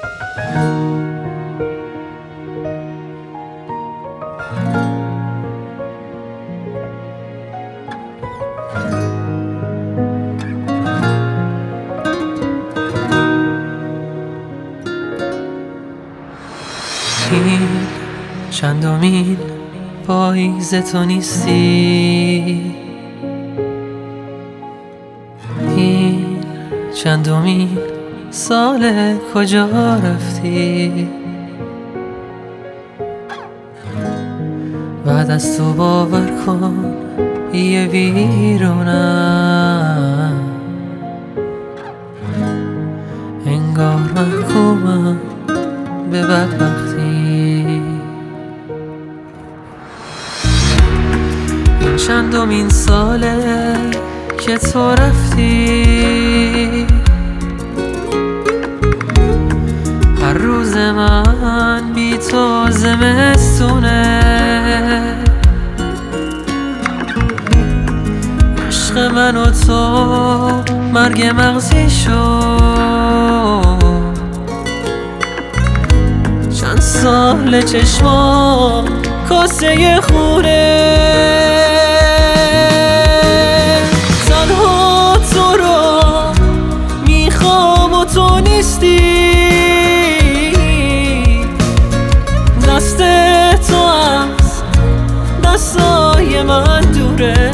این چندمین پاییز تو نیستی، این چندمین سال کجا رفتی؟ بعد از تو باور کن یه ویرونم، انگار محکومم به بدبختی. این چندمین ساله که تو رفتی، هر روز من بی تو زمستونه. عشق من و تو مرگ مغزی شد، چند سال چشمام کاسه خونه. تنها تو رو میخوام و تو نیستی، دست تو از دستای من دوره.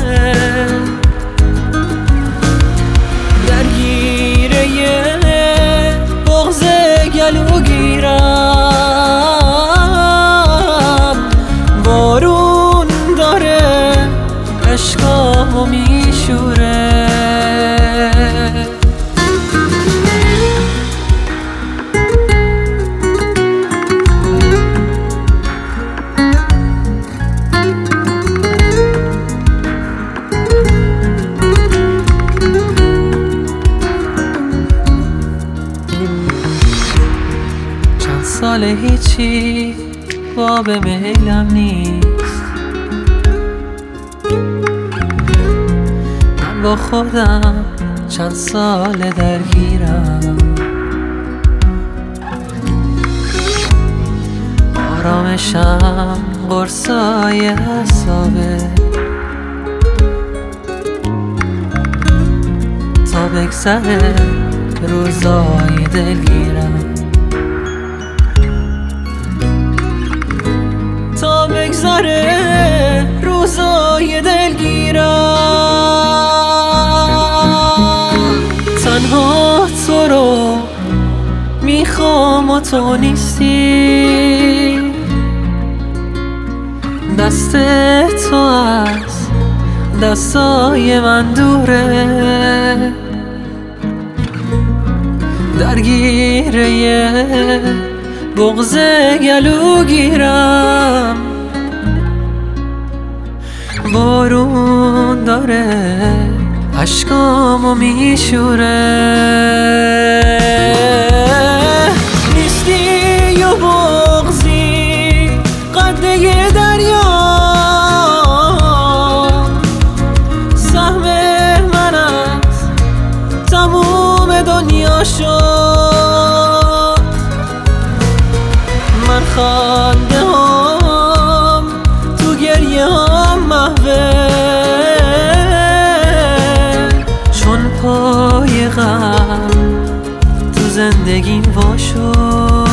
درگیره بغض گلو گیرم، بارون داره عشقامو میشوره. چند سال هیچی باب میلم نیست، من با خودم چند سال درگیرم. آرامشم قرصای اعصابه، تا بگذره روزای دلگیرم، تا بگذره روزای دلگیرم. تنها تو رو میخوام و تو نیستی، دست تو از دستای من دوره. درگیره بغض گلو گیرم، بارون داره عشقامو میشوره. نیستی و بغضی قده دریا، سهم من از تموم دنیا شد. من خنده هم تو گریه هم محوه، چون پای غم تو زندگیم وا شد.